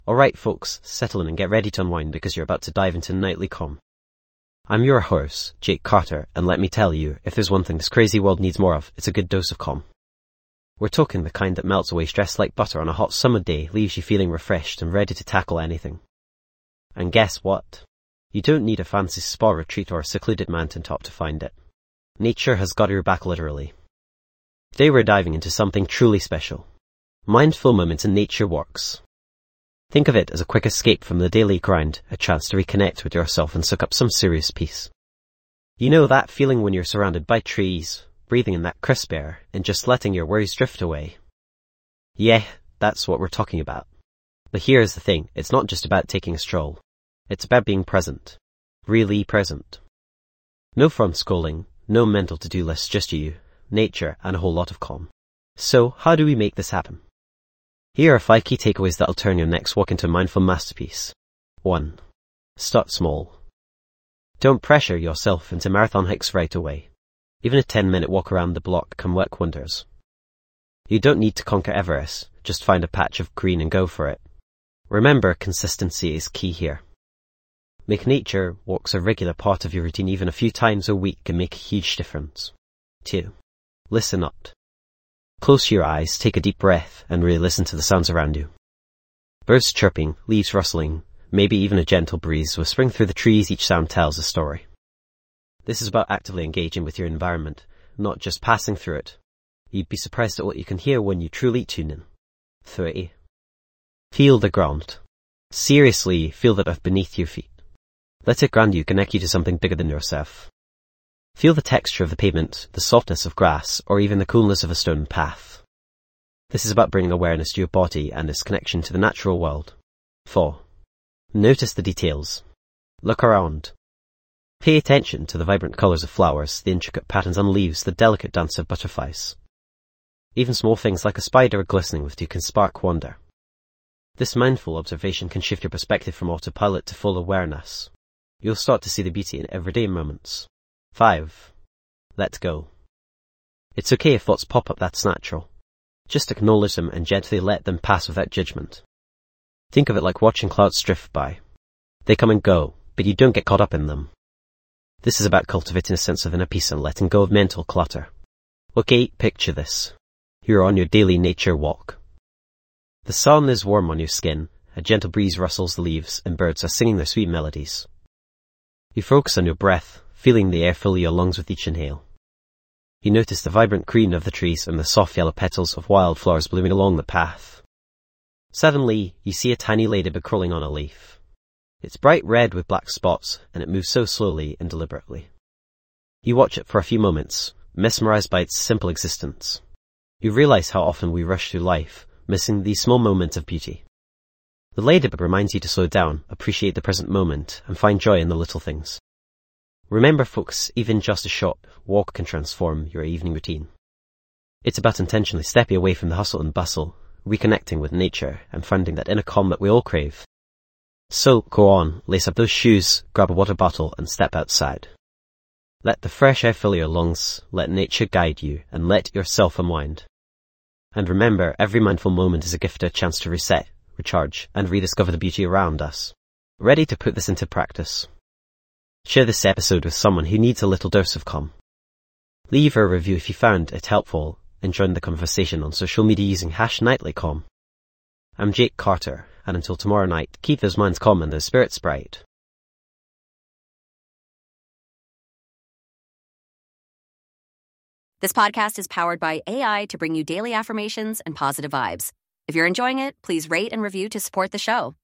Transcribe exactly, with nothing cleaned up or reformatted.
Alright folks, settle in and get ready to unwind because you're about to dive into Nightly Calm. I'm your host, Jake Carter, and let me tell you, if there's one thing this crazy world needs more of, it's a good dose of calm. We're talking the kind that melts away stress like butter on a hot summer day, leaves you feeling refreshed and ready to tackle anything. And guess what? You don't need a fancy spa retreat or a secluded mountaintop to find it. Nature has got your back literally. Today we're diving into something truly special. Mindful moments in nature walks. Think of it as a quick escape from the daily grind, a chance to reconnect with yourself and soak up some serious peace. You know that feeling when you're surrounded by trees, breathing in that crisp air, and just letting your worries drift away? Yeah, that's what we're talking about. But here's the thing, it's not just about taking a stroll. It's about being present. Really present. No phone scrolling, no mental to-do lists, just you, nature, and a whole lot of calm. So, how do we make this happen? Here are five key takeaways that'll turn your next walk into a mindful masterpiece. one. Start small. Don't pressure yourself into marathon hikes right away. Even a ten minute walk around the block can work wonders. You don't need to conquer Everest, just find a patch of green and go for it. Remember, consistency is key here. Make nature walks a regular part of your routine. Even a few times a week can make a huge difference. two. Listen up. Close your eyes, take a deep breath, and really listen to the sounds around you. Birds chirping, leaves rustling, maybe even a gentle breeze whispering through the trees. Each sound tells a story. This is about actively engaging with your environment, not just passing through it. You'd be surprised at what you can hear when you truly tune in. three. Feel the ground. Seriously, feel the earth beneath your feet. Let it ground you, connect you to something bigger than yourself. Feel the texture of the pavement, the softness of grass, or even the coolness of a stone path. This is about bringing awareness to your body and its connection to the natural world. four. Notice the details. Look around. Pay attention to the vibrant colours of flowers, the intricate patterns on leaves, the delicate dance of butterflies. Even small things like a spider glistening with you can spark wonder. This mindful observation can shift your perspective from autopilot to full awareness. You'll start to see the beauty in everyday moments. five. Let go. It's okay if thoughts pop up, that's natural. Just acknowledge them and gently let them pass without judgment. Think of it like watching clouds drift by. They come and go, but you don't get caught up in them. This is about cultivating a sense of inner peace and letting go of mental clutter. Okay, picture this. You're on your daily nature walk. The sun is warm on your skin, a gentle breeze rustles the leaves, and birds are singing their sweet melodies. You focus on your breath, feeling the air fill your lungs with each inhale. You notice the vibrant green of the trees and the soft yellow petals of wildflowers blooming along the path. Suddenly, you see a tiny ladybug crawling on a leaf. It's bright red with black spots, and it moves so slowly and deliberately. You watch it for a few moments, mesmerized by its simple existence. You realize how often we rush through life, missing these small moments of beauty. The ladybug reminds you to slow down, appreciate the present moment, and find joy in the little things. Remember folks, even just a short walk can transform your evening routine. It's about intentionally stepping away from the hustle and bustle, reconnecting with nature, and finding that inner calm that we all crave. So, go on, lace up those shoes, grab a water bottle, and step outside. Let the fresh air fill your lungs, let nature guide you, and let yourself unwind. And remember, every mindful moment is a gift, a chance to reset, recharge, and rediscover the beauty around us. Ready to put this into practice? Share this episode with someone who needs a little dose of calm. Leave a review if you found it helpful, and join the conversation on social media using hash nightly calm. I'm Jake Carter, and until tomorrow night, keep those minds calm and those spirits bright. This podcast is powered by A I to bring you daily affirmations and positive vibes. If you're enjoying it, please rate and review to support the show.